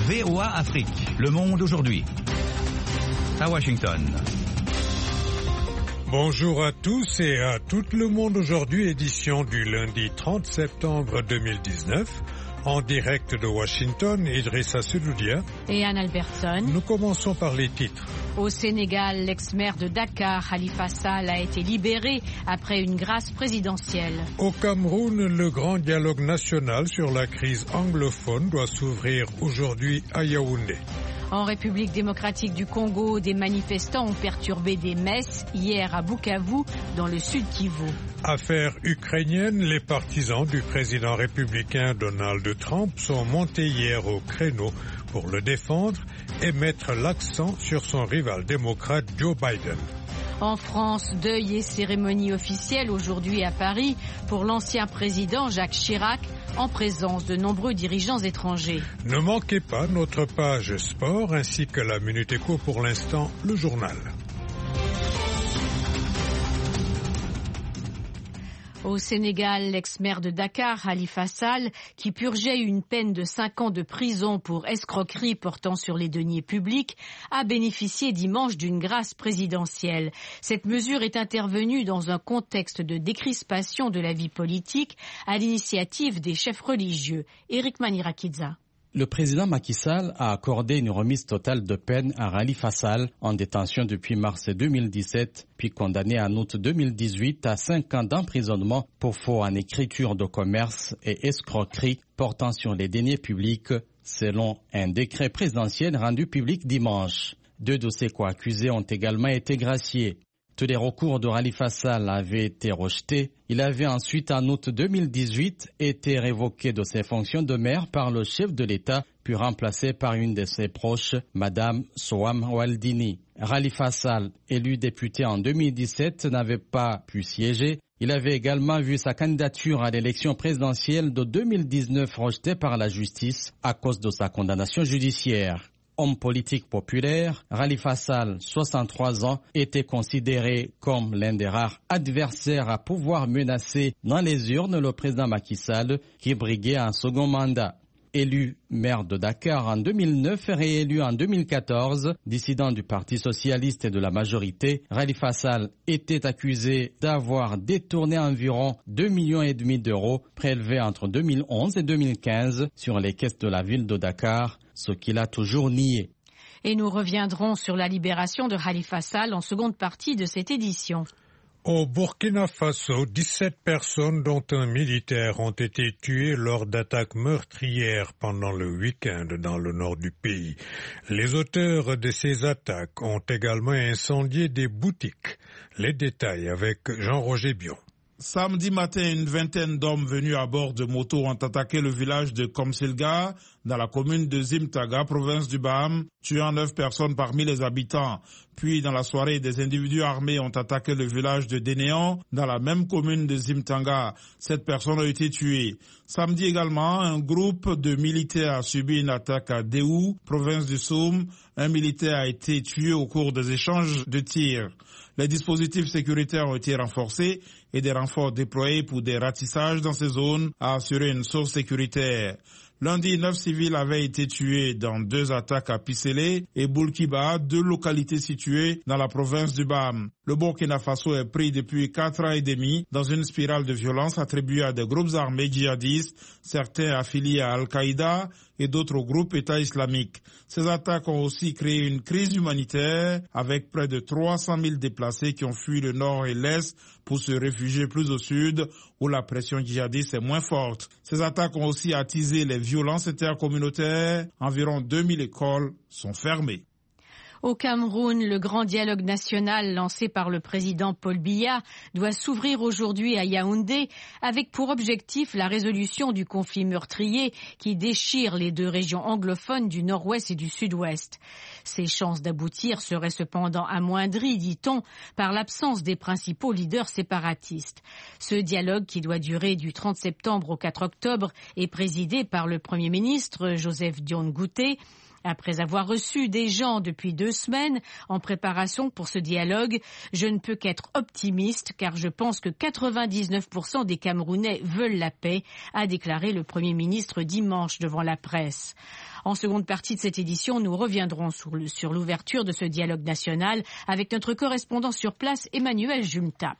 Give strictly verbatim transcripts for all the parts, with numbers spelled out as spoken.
V O A Afrique, Le Monde aujourd'hui. À Washington. Bonjour à tous et à tout le monde aujourd'hui, édition du lundi trente septembre deux mille dix-neuf. En direct de Washington, Idrissa Sedoudia et Anne Albertson. Nous commençons par les titres. Au Sénégal, l'ex-maire de Dakar, Khalifa Sall, a été libéré après une grâce présidentielle. Au Cameroun, le grand dialogue national sur la crise anglophone doit s'ouvrir aujourd'hui à Yaoundé. En République démocratique du Congo, des manifestants ont perturbé des messes hier à Bukavu, dans le sud Kivu. Affaire ukrainienne, les partisans du président républicain Donald Trump sont montés hier au créneau pour le défendre et mettre l'accent sur son rival démocrate Joe Biden. En France, deuil et cérémonie officielle aujourd'hui à Paris pour l'ancien président Jacques Chirac, en présence de nombreux dirigeants étrangers. Ne manquez pas notre page sport ainsi que la Minute Éco, pour l'instant, le journal. Au Sénégal, l'ex-maire de Dakar, Khalifa Sall, qui purgeait une peine de cinq ans de prison pour escroquerie portant sur les deniers publics, a bénéficié dimanche d'une grâce présidentielle. Cette mesure est intervenue dans un contexte de décrispation de la vie politique à l'initiative des chefs religieux. Eric Manirakidza. Le président Macky Sall a accordé une remise totale de peine à Khalifa Sall, en détention depuis mars deux mille dix-sept, puis condamné en août deux mille dix-huit à cinq ans d'emprisonnement pour faux en écriture de commerce et escroquerie portant sur les deniers publics, selon un décret présidentiel rendu public dimanche. Deux de ses co-accusés ont également été graciés. Tous les recours de Khalifa Sall avaient été rejetés. Il avait ensuite, en août deux mille dix-huit, été révoqué de ses fonctions de maire par le chef de l'État, puis remplacé par une de ses proches, Madame Soham Waldini. Khalifa Sall, élu député en deux mille dix-sept, n'avait pas pu siéger. Il avait également vu sa candidature à l'élection présidentielle de deux mille dix-neuf rejetée par la justice à cause de sa condamnation judiciaire. Homme politique populaire, Khalifa Sall, soixante-trois ans, était considéré comme l'un des rares adversaires à pouvoir menacer dans les urnes le président Macky Sall, qui briguait un second mandat. Élu maire de Dakar en deux mille neuf et réélu en deux mille quatorze, dissident du Parti socialiste et de la majorité, Khalifa Sall était accusé d'avoir détourné environ deux virgule cinq millions d'euros prélevés entre deux mille onze et deux mille quinze sur les caisses de la ville de Dakar, ce qu'il a toujours nié. Et nous reviendrons sur la libération de Khalifa Sall en seconde partie de cette édition. Au Burkina Faso, dix-sept personnes, dont un militaire, ont été tuées lors d'attaques meurtrières pendant le week-end dans le nord du pays. Les auteurs de ces attaques ont également incendié des boutiques. Les détails avec Jean-Roger Bion. Samedi matin, une vingtaine d'hommes venus à bord de motos ont attaqué le village de Komsilga, dans la commune de Zimtaga, province du Baham, tuant neuf personnes parmi les habitants. Puis, dans la soirée, des individus armés ont attaqué le village de Dénéan, dans la même commune de Zimtanga. Sept personnes ont été tuées. Samedi également, un groupe de militaires a subi une attaque à Déou, province du Soum. Un militaire a été tué au cours des échanges de tirs. Les dispositifs sécuritaires ont été renforcés et des renforts déployés pour des ratissages dans ces zones, a assuré une source sécuritaire. Lundi, neuf civils avaient été tués dans deux attaques à Pisselé et Boulkiba, deux localités situées dans la province du Baham. Le Burkina Faso est pris depuis quatre ans et demi dans une spirale de violence attribuée à des groupes armés djihadistes, certains affiliés à Al-Qaïda et d'autres au groupe État islamique. Ces attaques ont aussi créé une crise humanitaire avec près de trois cent mille déplacés qui ont fui le nord et l'est pour se réfugier plus au sud où la pression djihadiste est moins forte. Ces attaques ont aussi attisé les violences intercommunautaires. Environ deux mille écoles sont fermées. Au Cameroun, le grand dialogue national lancé par le président Paul Biya doit s'ouvrir aujourd'hui à Yaoundé avec pour objectif la résolution du conflit meurtrier qui déchire les deux régions anglophones du nord-ouest et du sud-ouest. Ses chances d'aboutir seraient cependant amoindries, dit-on, par l'absence des principaux leaders séparatistes. Ce dialogue, qui doit durer du trente septembre au quatre octobre, est présidé par le Premier ministre Joseph Dione Ngouté. Après avoir reçu des gens depuis deux semaines en préparation pour ce dialogue, je ne peux qu'être optimiste car je pense que quatre-vingt-dix-neuf pour cent des Camerounais veulent la paix, a déclaré le Premier ministre dimanche devant la presse. En seconde partie de cette édition, nous reviendrons sur, le, sur l'ouverture de ce dialogue national avec notre correspondant sur place, Emmanuel Jumtap.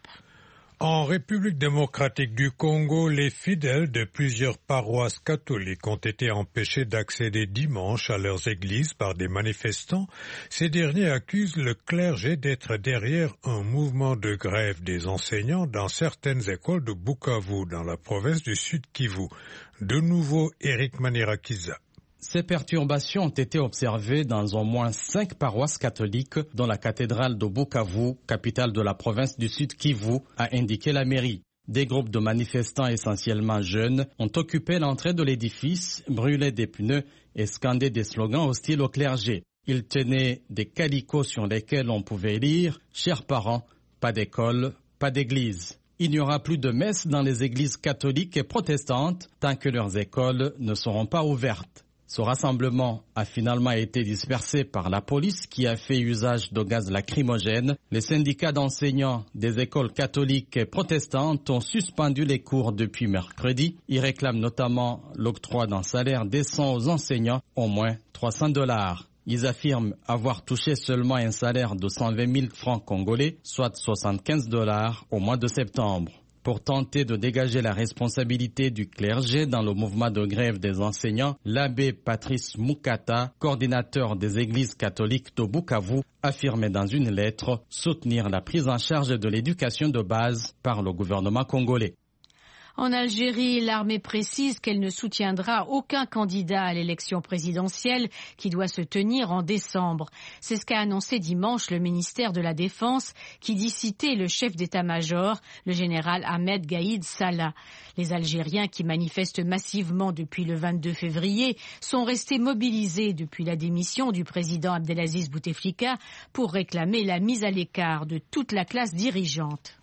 En République démocratique du Congo, les fidèles de plusieurs paroisses catholiques ont été empêchés d'accéder dimanche à leurs églises par des manifestants. Ces derniers accusent le clergé d'être derrière un mouvement de grève des enseignants dans certaines écoles de Bukavu, dans la province du Sud Kivu. De nouveau, Eric Manirakiza. Ces perturbations ont été observées dans au moins cinq paroisses catholiques, dont la cathédrale de Bukavu, capitale de la province du Sud Kivu, a indiqué la mairie. Des groupes de manifestants essentiellement jeunes ont occupé l'entrée de l'édifice, brûlé des pneus et scandé des slogans hostiles au clergé. Ils tenaient des calicots sur lesquels on pouvait lire « Chers parents, pas d'école, pas d'église ». Il n'y aura plus de messe dans les églises catholiques et protestantes tant que leurs écoles ne seront pas ouvertes. Ce rassemblement a finalement été dispersé par la police qui a fait usage de gaz lacrymogène. Les syndicats d'enseignants des écoles catholiques et protestantes ont suspendu les cours depuis mercredi. Ils réclament notamment l'octroi d'un salaire décent aux enseignants, au moins trois cents dollars. Ils affirment avoir touché seulement un salaire de cent vingt mille francs congolais, soit soixante-quinze dollars au mois de septembre. Pour tenter de dégager la responsabilité du clergé dans le mouvement de grève des enseignants, l'abbé Patrice Mukata, coordinateur des églises catholiques de Bukavu, affirmait dans une lettre soutenir la prise en charge de l'éducation de base par le gouvernement congolais. En Algérie, l'armée précise qu'elle ne soutiendra aucun candidat à l'élection présidentielle qui doit se tenir en décembre. C'est ce qu'a annoncé dimanche le ministère de la Défense qui dit citer le chef d'état-major, le général Ahmed Gaïd Salah. Les Algériens qui manifestent massivement depuis le vingt-deux février sont restés mobilisés depuis la démission du président Abdelaziz Bouteflika pour réclamer la mise à l'écart de toute la classe dirigeante.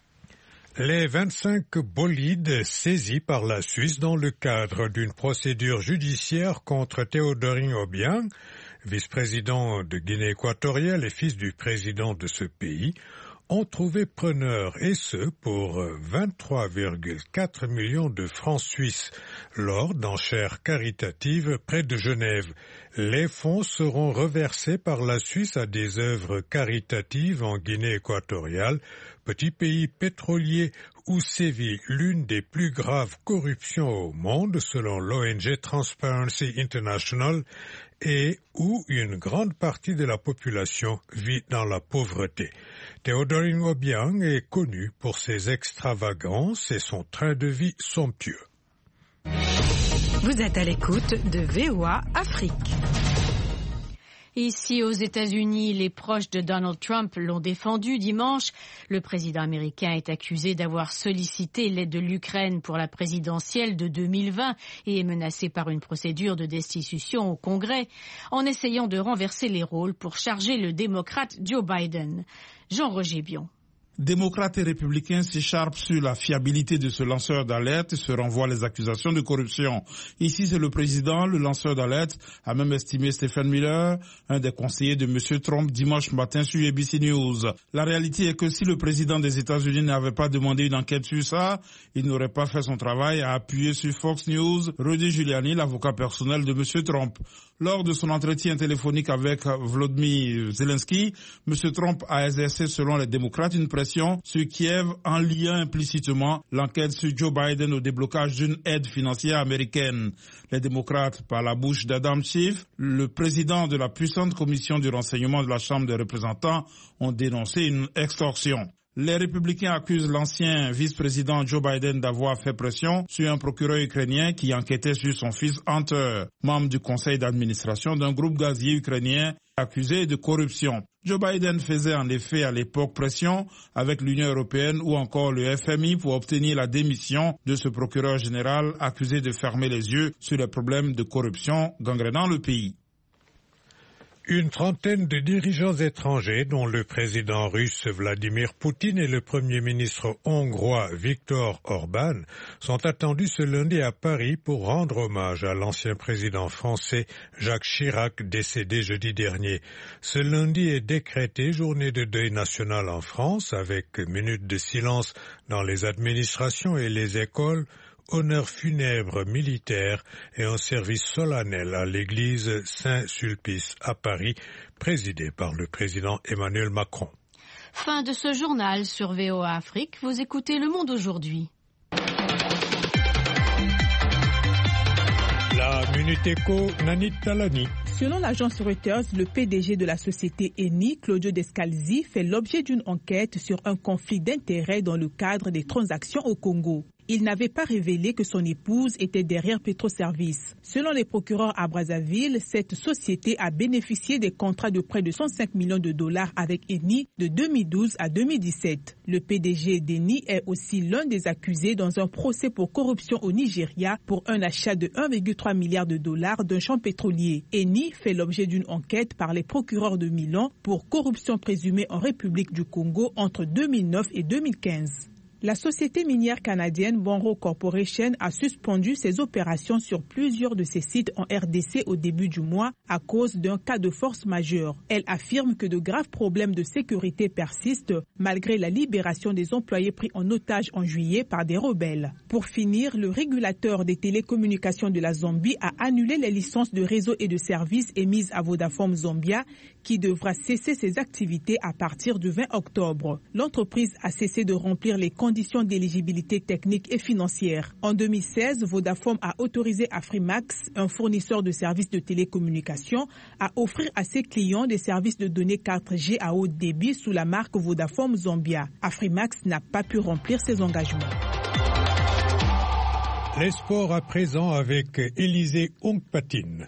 Les vingt-cinq bolides saisis par la Suisse dans le cadre d'une procédure judiciaire contre Théodorin Obiang, vice-président de Guinée équatoriale et fils du président de ce pays, ont trouvé preneur, et ce pour vingt-trois virgule quatre millions de francs suisses lors d'enchères caritatives près de Genève. Les fonds seront reversés par la Suisse à des œuvres caritatives en Guinée équatoriale, petit pays pétrolier où sévit l'une des plus graves corruptions au monde selon l'O N G Transparency International et où une grande partie de la population vit dans la pauvreté. Théodorin Obiang est connu pour ses extravagances et son train de vie somptueux. Vous êtes à l'écoute de V O A Afrique. Ici aux États-Unis, les proches de Donald Trump l'ont défendu dimanche. Le président américain est accusé d'avoir sollicité l'aide de l'Ukraine pour la présidentielle de deux mille vingt et est menacé par une procédure de destitution au Congrès en essayant de renverser les rôles pour charger le démocrate Joe Biden. Jean-Roger Bion. Démocrates et républicains s'écharpent sur la fiabilité de ce lanceur d'alerte et se renvoient les accusations de corruption. Ici, c'est le président, le lanceur d'alerte, a même estimé Stephen Miller, un des conseillers de M. Trump, dimanche matin sur A B C News. La réalité est que si le président des États-Unis n'avait pas demandé une enquête sur ça, il n'aurait pas fait son travail, a appuyé sur Fox News Rudy Giuliani, l'avocat personnel de M. Trump. Lors de son entretien téléphonique avec Volodymyr Zelensky, M. Trump a exercé, selon les démocrates, une pression sur Kiev en liant implicitement l'enquête sur Joe Biden au déblocage d'une aide financière américaine. Les démocrates, par la bouche d'Adam Schiff, le président de la puissante commission du renseignement de la Chambre des représentants, ont dénoncé une extorsion. Les républicains accusent l'ancien vice-président Joe Biden d'avoir fait pression sur un procureur ukrainien qui enquêtait sur son fils Hunter, membre du conseil d'administration d'un groupe gazier ukrainien accusé de corruption. Joe Biden faisait en effet à l'époque pression avec l'Union européenne ou encore le F M I pour obtenir la démission de ce procureur général accusé de fermer les yeux sur les problèmes de corruption gangrénant le pays. Une trentaine de dirigeants étrangers, dont le président russe Vladimir Poutine et le premier ministre hongrois Viktor Orban, sont attendus ce lundi à Paris pour rendre hommage à l'ancien président français Jacques Chirac, décédé jeudi dernier. Ce lundi est décrété journée de deuil national en France, avec minute de silence dans les administrations et les écoles, honneur funèbre militaire et un service solennel à l'église Saint-Sulpice à Paris, présidé par le président Emmanuel Macron. Fin de ce journal sur V O A Afrique. Vous écoutez Le Monde aujourd'hui. La Minute Éco, Nanit Talani. Selon l'agence Reuters, le P D G de la société Eni, Claudio Descalzi, fait l'objet d'une enquête sur un conflit d'intérêts dans le cadre des transactions au Congo. Il n'avait pas révélé que son épouse était derrière Petroservice. Selon les procureurs à Brazzaville, cette société a bénéficié des contrats de près de cent cinq millions de dollars avec Eni de deux mille douze à deux mille dix-sept. Le P D G d'Eni est aussi l'un des accusés dans un procès pour corruption au Nigeria pour un achat de un virgule trois milliard de dollars d'un champ pétrolier. Eni fait l'objet d'une enquête par les procureurs de Milan pour corruption présumée en République du Congo entre deux mille neuf et deux mille quinze. La société minière canadienne Bonro Corporation a suspendu ses opérations sur plusieurs de ses sites en R D C au début du mois à cause d'un cas de force majeure. Elle affirme que de graves problèmes de sécurité persistent malgré la libération des employés pris en otage en juillet par des rebelles. Pour finir, le régulateur des télécommunications de la Zambie a annulé les licences de réseau et de services émises à Vodafone Zambia qui devra cesser ses activités à partir du vingt octobre. L'entreprise a cessé de remplir les conditions conditions d'éligibilité technique et financière. En deux mille seize, Vodafone a autorisé Afrimax, un fournisseur de services de télécommunications, à offrir à ses clients des services de données quatre G à haut débit sous la marque Vodafone Zambia. Afrimax n'a pas pu remplir ses engagements. Les sports à présent avec Élisée Ongpatine.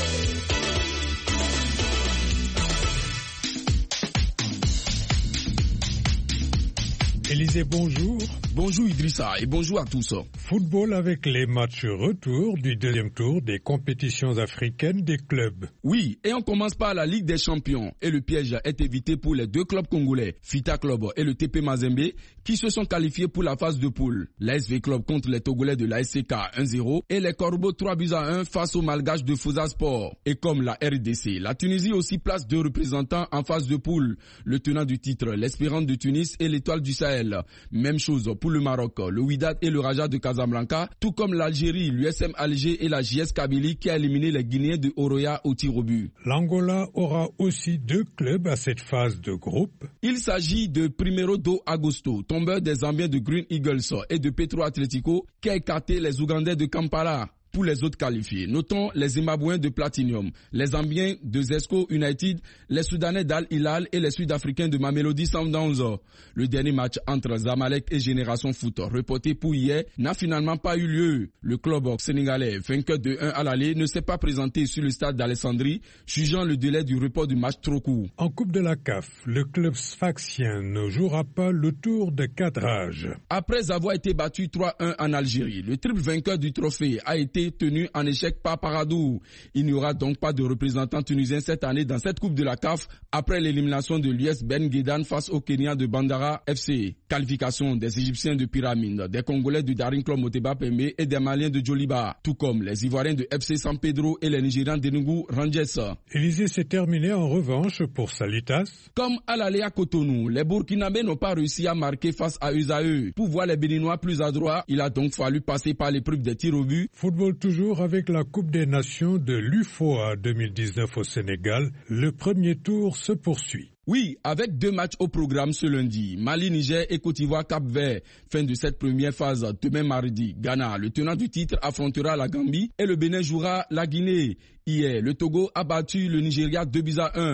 Élisée, bonjour. Bonjour Idrissa et bonjour à tous. Football avec les matchs retour du deuxième tour des compétitions africaines des clubs. Oui, et on commence par la Ligue des Champions. Et le piège est évité pour les deux clubs congolais, Fita Club et le T P Mazembe, qui se sont qualifiés pour la phase de poule. L'A S V Club contre les Togolais de l'A S C K un zéro et les Corbeaux trois buts à un face aux Malgaches de Fouza Sport. Et comme la R D C, la Tunisie aussi place deux représentants en phase de poule. Le tenant du titre, l'Espérance de Tunis et l'Étoile du Sahel. Même chose pour le Maroc, le Wydad et le Raja de Casablanca, tout comme l'Algérie, l'U S M Alger et la J S Kabylie qui a éliminé les Guinéens de Oroya au tir au but. L'Angola aura aussi deux clubs à cette phase de groupe. Il s'agit de Primeiro do Agosto, tombeur des Zambiens de Green Eagles et de Petro Atlético, qui a écarté les Ougandais de Kampala. Pour les autres qualifiés, notons les Zimbabwéens de Platinum, les Zambiens de Zesco United, les Soudanais d'Al Hilal et les Sud-Africains de Mamelodi Sundowns. Le dernier match entre Zamalek et Génération Foot, reporté pour hier, n'a finalement pas eu lieu. Le club sénégalais, vainqueur de un à l'aller, ne s'est pas présenté sur le stade d'Alexandrie, jugeant le délai du report du match trop court. En Coupe de la C A F, le club sfaxien ne jouera pas le tour de cadrage. Après avoir été battu trois un en Algérie, le triple vainqueur du trophée a été tenu en échec par Paradou. Il n'y aura donc pas de représentant tunisien cette année dans cette Coupe de la C A F après l'élimination de l'U S Ben Guedan face au Kenya de Bandara F C. Qualification des Égyptiens de Pyramide, des Congolais de Daring Club Moteba Pembe et des Maliens de Djoliba, tout comme les Ivoiriens de F C San Pedro et les Nigérians d'Enugu Rangers. Élysée s'est terminé en revanche pour Salitas. Comme à l'aller à Cotonou, les Burkinabés n'ont pas réussi à marquer face à eux à eux. Pour voir les Béninois plus adroits, il a donc fallu passer par l'épreuve des tirs au but. Football toujours avec la Coupe des Nations de l'U F O A deux mille dix-neuf au Sénégal. Le premier tour se poursuit. Oui, avec deux matchs au programme ce lundi, Mali, Niger et Côte d'Ivoire, Cap-Vert. Fin de cette première phase, demain mardi, Ghana, le tenant du titre, affrontera la Gambie et le Bénin jouera la Guinée. Hier, le Togo a battu le Nigeria deux buts à un.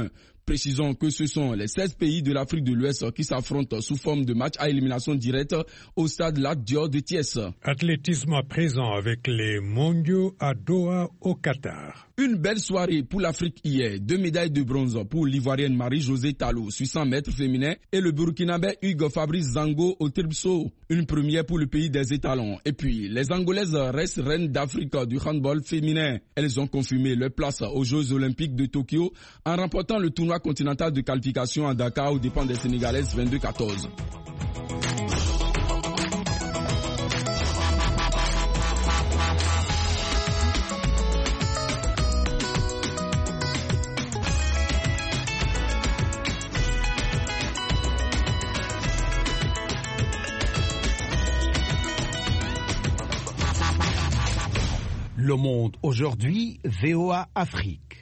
Précisons que ce sont les seize pays de l'Afrique de l'Ouest qui s'affrontent sous forme de match à élimination directe au stade Lat Dior de Thiès. Athlétisme à présent avec les mondiaux à Doha au Qatar. Une belle soirée pour l'Afrique hier. Deux médailles de bronze pour l'Ivoirienne Marie-Josée Tallo sur cent mètres féminin et le Burkinabé Hugo Fabrice Zango au Tripso. Une première pour le pays des étalons. Et puis, les Angolaises restent reines d'Afrique du handball féminin. Elles ont confirmé leur place aux Jeux Olympiques de Tokyo en remportant le tournoi continental de qualification à Dakar aux dépens des Sénégalaises vingt-deux quatorze. Le Monde aujourd'hui, V O A Afrique.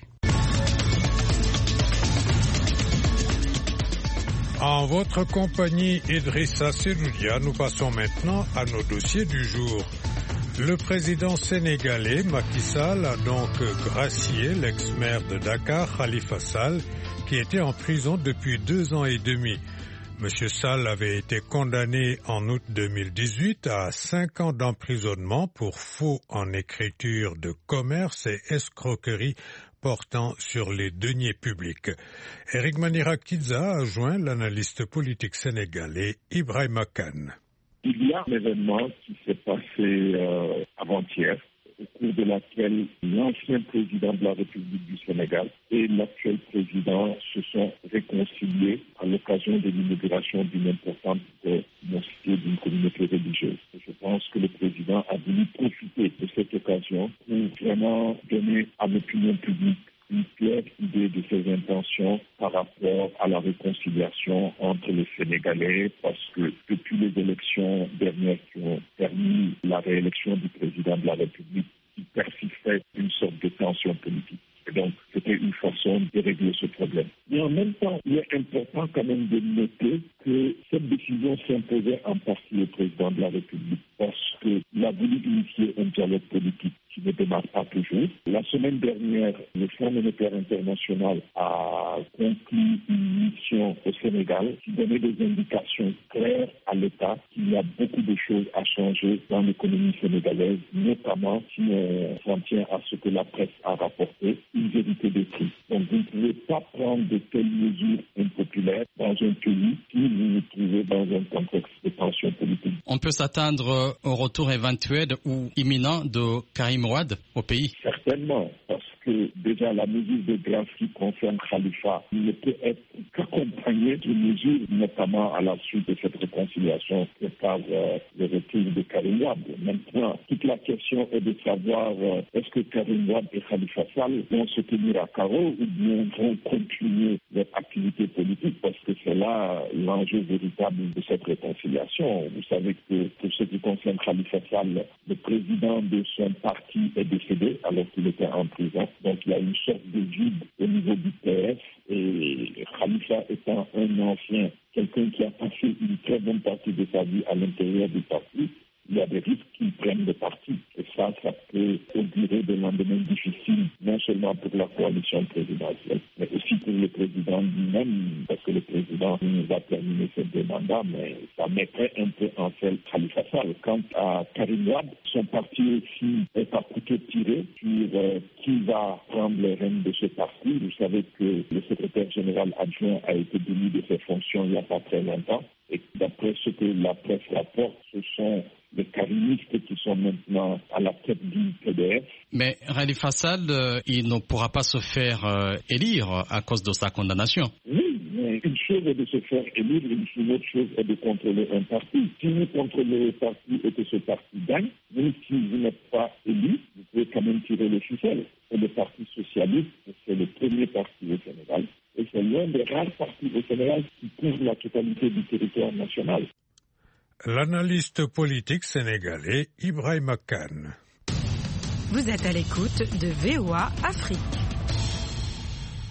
En votre compagnie, Idrissa Seloudia, nous passons maintenant à nos dossiers du jour. Le président sénégalais Macky Sall a donc gracié l'ex-maire de Dakar, Khalifa Sall, qui était en prison depuis deux ans et demi. Monsieur Sall avait été condamné en août deux mille dix-huit à cinq ans d'emprisonnement pour faux en écriture de commerce et escroquerie portant sur les deniers publics. Eric Manirakidza a joint l'analyste politique sénégalais Ibrahima Kane. Il y a un événement qui s'est passé euh, avant-hier, au cours de laquelle l'ancien président de la République du Sénégal et l'actuel président se sont réconciliés à l'occasion de l'inauguration d'une importante mosquée d'une communauté religieuse. Je pense que le président a voulu profiter de cette occasion pour vraiment donner à l'opinion publique une claire idée de ses intentions par rapport à la réconciliation entre les Sénégalais, parce que depuis les élections dernières qui ont permis la réélection du président de la République, il persistait une sorte de tension politique. Et donc, c'était une façon de régler ce problème. Mais en même temps, il est important quand même de noter que cette décision s'imposait en partie au président de la République, parce qu'il a voulu initier un dialogue politique qui ne démarre pas toujours. La semaine dernière, le Fonds monétaire international a conclu une mission au Sénégal qui donnait des indications claires à l'État qu'il y a beaucoup de choses à changer dans l'économie sénégalaise, notamment si on s'en tient à ce que la presse a rapporté, une vérité des prix. Donc vous ne pouvez pas prendre de telles mesures impopulaires dans un pays si vous vous trouvez dans un contexte de tension politique. On peut s'attendre au retour éventuel ou imminent de Karim Wade au pays? Certainement, parce que déjà la mesure de grâce qui concerne Khalifa ne peut être qu'accompagnée de mesures, notamment à la suite de cette réconciliation que par euh, le retour de Karim Wade. Maintenant, toute la question est de savoir euh, est-ce que Karim Wade et Khalifa Sall vont se tenir à carreau ou bien vont continuer leur activité politique, parce que c'est là l'enjeu véritable de cette réconciliation. Vous savez que pour ce qui concerne Khalifa Sall, le président de son parti est décédé alors qu'il était en prison. Donc il y a une sorte de vide au niveau du P S, et Khalifa étant un ancien, quelqu'un qui a passé une très bonne partie de sa vie à l'intérieur du parti, il y a des risques qu'il prenne le parti. Et ça, ça peut augurer des lendemains difficiles, non seulement pour la coalition présidentielle, mais aussi pour le président lui-même, parce que le président va terminer ses deux mandats, mais ça mettrait un peu en selle Khalifa Sall. Quant à Karim Wade, son parti aussi est à couteau tiré sur euh, qui va prendre les rênes de ce parti. Vous savez que le secrétaire général adjoint a été démis de ses fonctions il n'y a pas très longtemps. Et d'après ce que la presse rapporte, ce sont les karimistes qui sont maintenant à la tête du P D F. Mais Khalifa Sall, euh, il ne pourra pas se faire euh, élire à cause de sa condamnation. Oui, mais une chose est de se faire élire, une autre chose est de contrôler un parti. Si vous contrôlez le parti et que ce parti gagne, même si vous n'êtes pas élu, vous pouvez quand même tirer le ficelle. C'est le Parti socialiste, c'est le premier parti au Sénégal. Et c'est l'un des rares partis au Sénégal qui couvre la totalité du territoire national. L'analyste politique sénégalais Ibrahima Kane. Vous êtes à l'écoute de V O A Afrique.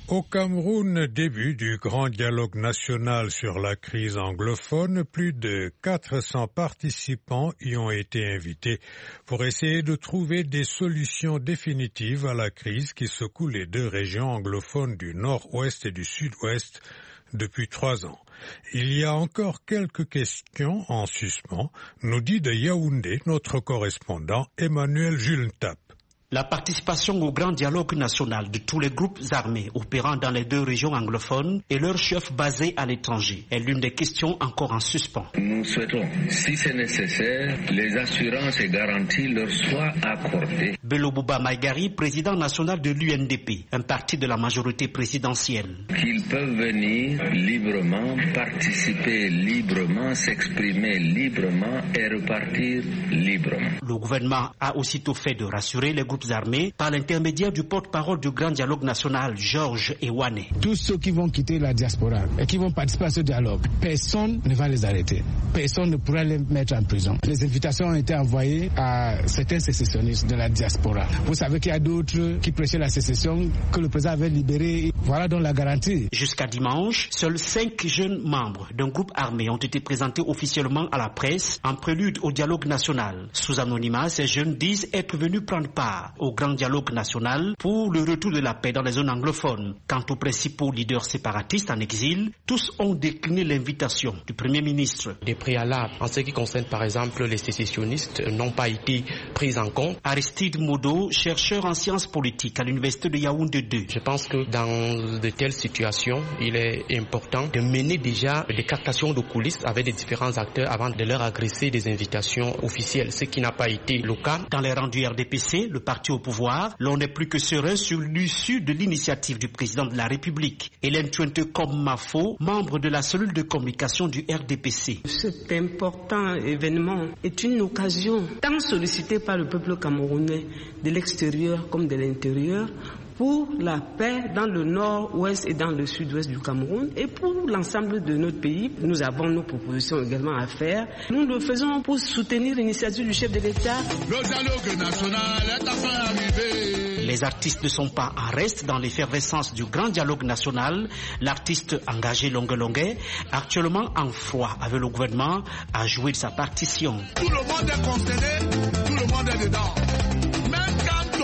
Au Cameroun, début du grand dialogue national sur la crise anglophone, plus de quatre cents participants y ont été invités pour essayer de trouver des solutions définitives à la crise qui secoue les deux régions anglophones du nord-ouest et du sud-ouest depuis trois ans. Il y a encore quelques questions en suspens, nous dit de Yaoundé notre correspondant Emmanuel Julentap. La participation au grand dialogue national de tous les groupes armés opérant dans les deux régions anglophones et leurs chefs basés à l'étranger est l'une des questions encore en suspens. Nous souhaitons, si c'est nécessaire, les assurances et garanties leur soient accordées. Bello Bouba Maïgari, président national de l'U N D P, un parti de la majorité présidentielle. Qu'ils peuvent venir librement, participer librement, s'exprimer librement et repartir librement. Le gouvernement a aussitôt fait de rassurer les groupes armés par l'intermédiaire du porte-parole du grand dialogue national, Georges Ewane. Tous ceux qui vont quitter la diaspora et qui vont participer à ce dialogue, personne ne va les arrêter. Personne ne pourra les mettre en prison. Les invitations ont été envoyées à certains sécessionnistes de la diaspora. Vous savez qu'il y a d'autres qui prêchaient la sécession que le président avait libérés. Voilà donc la garantie. Jusqu'à dimanche, seuls cinq jeunes membres d'un groupe armé ont été présentés officiellement à la presse en prélude au dialogue national. Sous anonymat, ces jeunes disent être venus prendre part au grand dialogue national pour le retour de la paix dans les zones anglophones. Quant aux principaux leaders séparatistes en exil, tous ont décliné l'invitation du Premier ministre. Des préalables en ce qui concerne par exemple les sécessionnistes n'ont pas été pris en compte. Aristide Modo, chercheur en sciences politiques à l'université de Yaoundé deux. Je pense que dans de telles situations, il est important de mener déjà des captations de coulisses avec les différents acteurs avant de leur adresser des invitations officielles, ce qui n'a pas été le cas. Dans les rangs du R D P C, le parti au pouvoir, l'on n'est plus que serein sur l'issue de l'initiative du président de la République. Hélène Tuente-Kom Mafo, membre de la cellule de communication du R D P C. Cet important événement est une occasion tant sollicitée par le peuple camerounais de l'extérieur comme de l'intérieur pour la paix dans le nord-ouest et dans le sud-ouest du Cameroun et pour l'ensemble de notre pays. Nous avons nos propositions également à faire. Nous le faisons pour soutenir l'initiative du chef de l'État. Le dialogue national est enfin arrivé. Les artistes ne sont pas en reste dans l'effervescence du grand dialogue national. L'artiste engagé Longue Longue, actuellement en froid avec le gouvernement, a joué de sa partition. Tout le monde est concerné, tout le monde est dedans. Même quand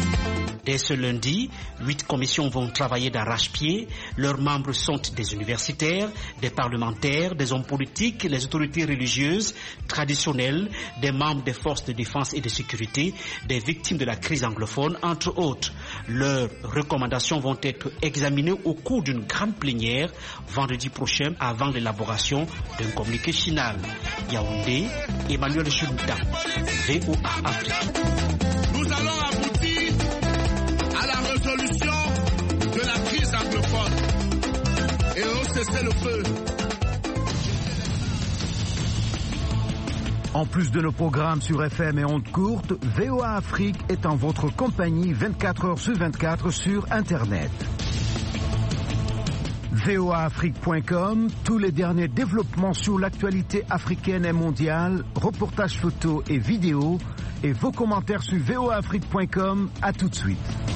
Dès ce lundi, huit commissions vont travailler d'arrache-pied. Leurs membres sont des universitaires, des parlementaires, des hommes politiques, les autorités religieuses, traditionnelles, des membres des forces de défense et de sécurité, des victimes de la crise anglophone, entre autres. Leurs recommandations vont être examinées au cours d'une grande plénière vendredi prochain avant l'élaboration d'un communiqué final. Yaoundé, Emmanuel Junta, V O A Afrique. Nous allons aboutir à la résolution de la crise anglophone et au cessez-le-feu. En plus de nos programmes sur F M et ondes courtes, V O A Afrique est en votre compagnie vingt-quatre heures sur vingt-quatre sur Internet. V O A Afrique point com, tous les derniers développements sur l'actualité africaine et mondiale, reportages photos et vidéos, et vos commentaires sur V O A Afrique point com. À tout de suite.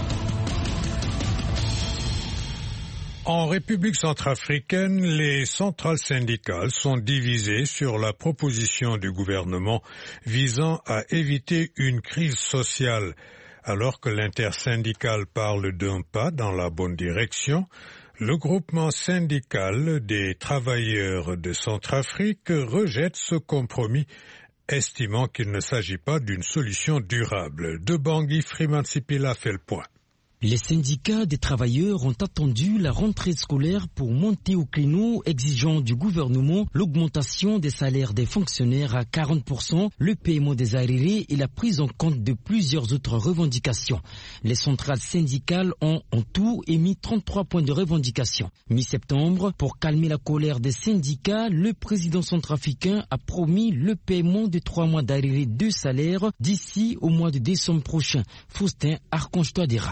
En République centrafricaine, les centrales syndicales sont divisées sur la proposition du gouvernement visant à éviter une crise sociale. Alors que l'intersyndicale parle d'un pas dans la bonne direction, le groupement syndical des travailleurs de Centrafrique rejette ce compromis, estimant qu'il ne s'agit pas d'une solution durable. De Bangui, Freeman Sipila fait le point. Les syndicats des travailleurs ont attendu la rentrée scolaire pour monter au créneau, exigeant du gouvernement l'augmentation des salaires des fonctionnaires à quarante pour cent, le paiement des arriérés et la prise en compte de plusieurs autres revendications. Les centrales syndicales ont en tout émis trente-trois points de revendication. Mi-septembre, pour calmer la colère des syndicats, le président centrafricain a promis le paiement de trois mois d'arriérés de salaire d'ici au mois de décembre prochain. Faustin Archange Touadéra. J'ai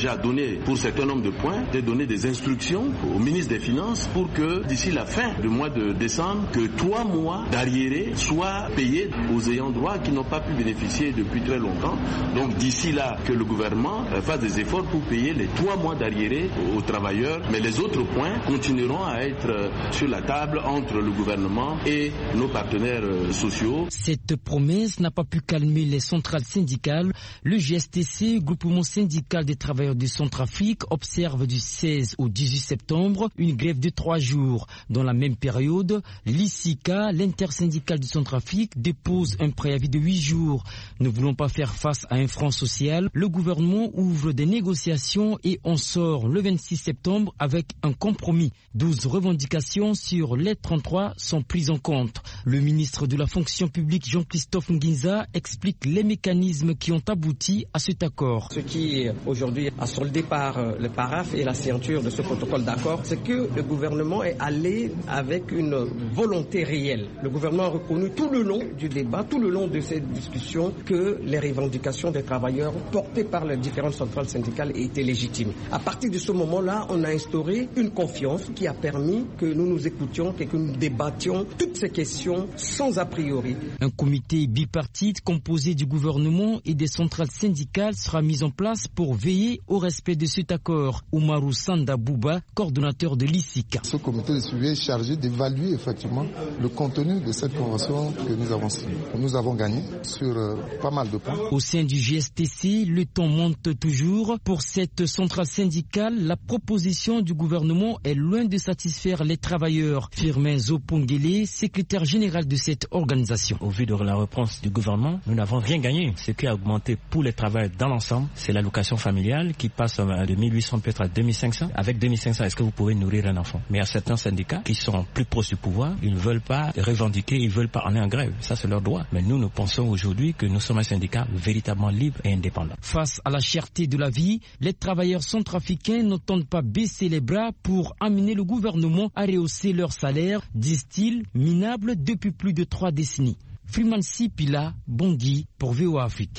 déjà donné pour certains nombre de points, de donner des instructions au ministre des Finances pour que d'ici la fin du mois de décembre, que trois mois d'arriérés soient payés aux ayants droit qui n'ont pas pu bénéficier depuis très longtemps. Donc d'ici là, que le gouvernement fasse des efforts pour payer les trois mois d'arriérés aux travailleurs, mais les autres points continueront à être sur la table entre le gouvernement et nos partenaires sociaux. Cette promesse n'a pas pu calmer les centrales syndicales. Le G S T C, groupement syndical des travailleurs de Centrafrique, observe du seize au dix-huit septembre une grève de trois jours. Dans la même période, l'I C I C A, l'intersyndicale de Centrafrique, dépose un préavis de huit jours. Ne voulant pas faire face à un front social, le gouvernement ouvre des négociations et on sort le vingt-six septembre avec un compromis. douze revendications sur les trente-trois sont prises en compte. Le ministre de la fonction publique Jean-Christophe Nginza explique les mécanismes qui ont abouti à cet accord. Ce qui aujourd'hui a soldé par le paraphe et la signature de ce protocole d'accord, c'est que le gouvernement est allé avec une volonté réelle. Le gouvernement a reconnu tout le long du débat, tout le long de cette discussion, que les revendications des travailleurs portées par les différentes centrales syndicales étaient légitimes. À partir de ce moment-là, on a instauré une confiance qui a permis que nous nous écoutions et que nous débattions toutes ces questions sans a priori. Un comité bipartite composé du gouvernement et des centrales syndicales sera mis en place pour veiller au respect de cet accord. Oumarou Sanda Bouba, coordonnateur de l'I C I C A. Ce comité de suivi est chargé d'évaluer effectivement le contenu de cette convention que nous avons signée. Nous avons gagné sur euh, pas mal de points. Au sein du G S T C, le ton monte toujours. Pour cette centrale syndicale, la proposition du gouvernement est loin de satisfaire les travailleurs. Firmin Zopongele, secrétaire général de cette organisation. Au vu de la réponse du gouvernement, nous n'avons rien gagné. Ce qui a augmenté pour les travailleurs dans l'ensemble, c'est l'allocation familiale qui passe de mille huit cents peut-être à deux mille cinq cents. Avec deux mille cinq cents, est-ce que vous pouvez nourrir un enfant? Mais il y a certains syndicats qui sont plus proches du pouvoir, ils ne veulent pas revendiquer, ils ne veulent pas aller en grève. Ça, c'est leur droit. Mais nous, nous pensons aujourd'hui que nous sommes un syndicat véritablement libre et indépendant. Face à la cherté de la vie, les travailleurs centrafricains n'entendent pas baisser les bras pour amener le gouvernement à rehausser leur salaire, disent-ils, minable depuis plus de trois décennies. Freeman Sipila, Bangui, pour V O A Afrique.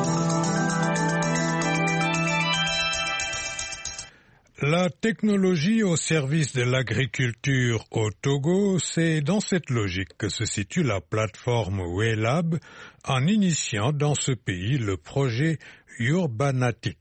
La technologie au service de l'agriculture au Togo, c'est dans cette logique que se situe la plateforme WeLab en initiant dans ce pays le projet Urbanatic.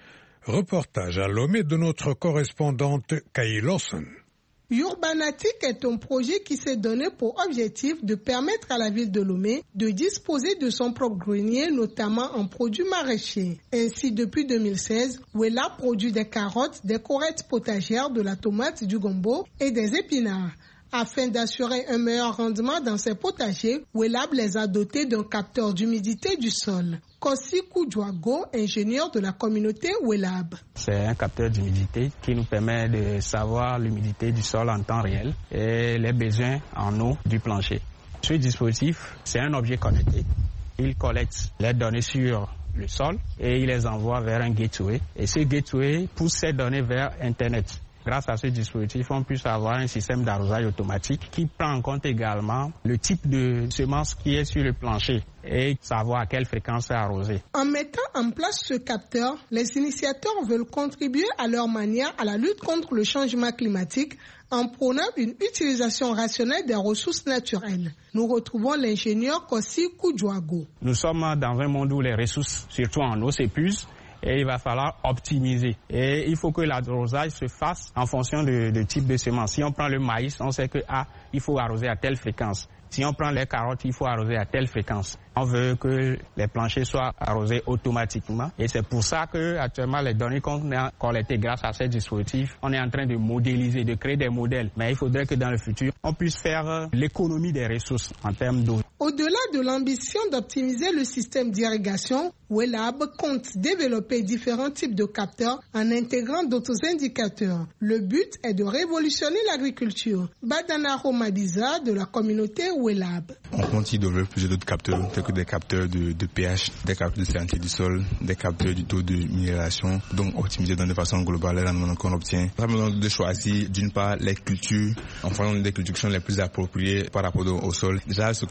Reportage à Lomé de notre correspondante Kay Lawson. Urbanatic est un projet qui s'est donné pour objectif de permettre à la ville de Lomé de disposer de son propre grenier, notamment en produits maraîchers. Ainsi, depuis deux mille seize, WeLab produit des carottes, des courgettes potagères, de la tomate, du gombo et des épinards. Afin d'assurer un meilleur rendement dans ces potagers, WeLab les a dotés d'un capteur d'humidité du sol. Kossi Koudjouago, ingénieur de la communauté WeLab. C'est un capteur d'humidité qui nous permet de savoir l'humidité du sol en temps réel et les besoins en eau du plancher. Ce dispositif, c'est un objet connecté. Il collecte les données sur le sol et il les envoie vers un gateway. Et ce gateway pousse ces données vers Internet. Grâce à ce dispositif, on peut avoir un système d'arrosage automatique qui prend en compte également le type de semence qui est sur le plancher et savoir à quelle fréquence c'est arrosé. En mettant en place ce capteur, les initiateurs veulent contribuer à leur manière à la lutte contre le changement climatique en prônant une utilisation rationnelle des ressources naturelles. Nous retrouvons l'ingénieur Kossi Koudjouago. Nous sommes dans un monde où les ressources, surtout en eau, s'épuisent. Et il va falloir optimiser. Et il faut que l'arrosage se fasse en fonction de, de type de semence. Si on prend le maïs, on sait que ah, il faut arroser à telle fréquence. Si on prend les carottes, il faut arroser à telle fréquence. On veut que les planchers soient arrosés automatiquement. Et c'est pour ça que actuellement les données qu'on a collectées grâce à ces dispositifs, on est en train de modéliser, de créer des modèles. Mais il faudrait que dans le futur, on puisse faire l'économie des ressources en termes d'eau. Au-delà de l'ambition d'optimiser le système d'irrigation, WeLab compte développer différents types de capteurs en intégrant d'autres indicateurs. Le but est de révolutionner l'agriculture. Badanaro Madiza de la communauté WeLab. On compte y développer plusieurs d'autres capteurs, tels que des capteurs de, de pH, des capteurs de salinité du sol, des capteurs du taux de minéralisation, donc optimiser de façon globale les rendements qu'on obtient. Ça permet donc de choisir d'une part les cultures, en fonction des cultures qui sont les plus appropriées par rapport au sol. Déjà, ce que nous avons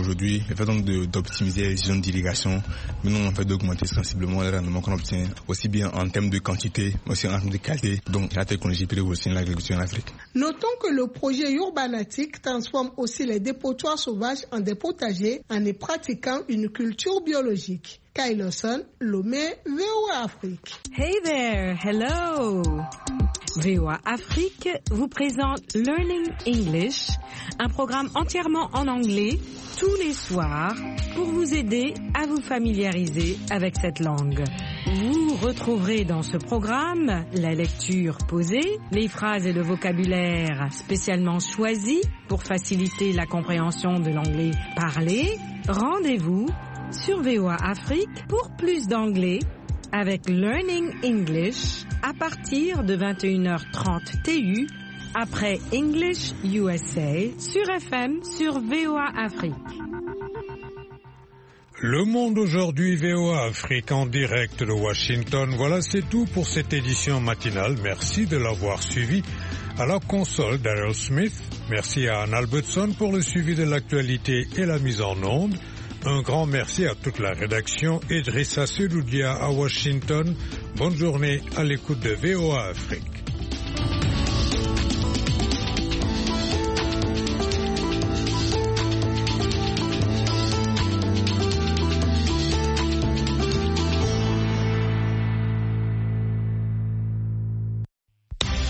aujourd'hui, le fait donc de, d'optimiser les zones d'irrigation, mais non en fait d'augmenter sensiblement le rendement qu'on obtient, aussi bien en termes de quantité, mais aussi en termes de qualité. Donc la technologie peut aussi dans l'agriculture en Afrique. Notons que le projet Urbanatic transforme aussi les dépotoirs sauvages en des potagers en y pratiquant une culture biologique. Kyle Lawson, Lomé, V O A Afrique. Hey there, hello. V O A Afrique vous présente Learning English, un programme entièrement en anglais tous les soirs pour vous aider à vous familiariser avec cette langue. Vous retrouverez dans ce programme la lecture posée, les phrases et le vocabulaire spécialement choisis pour faciliter la compréhension de l'anglais parlé. Rendez-vous sur V O A Afrique pour plus d'anglais avec Learning English à partir de vingt et une heures trente T U après English U S A sur F M sur V O A Afrique. Le Monde aujourd'hui, V O A Afrique en direct de Washington. Voilà, c'est tout pour cette édition matinale. Merci de l'avoir suivi. À la console, Daryl Smith. Merci à Anne Albertson pour le suivi de l'actualité et la mise en onde. Un grand merci à toute la rédaction. Idrissa Sedoudia à Washington. Bonne journée à l'écoute de V O A Afrique.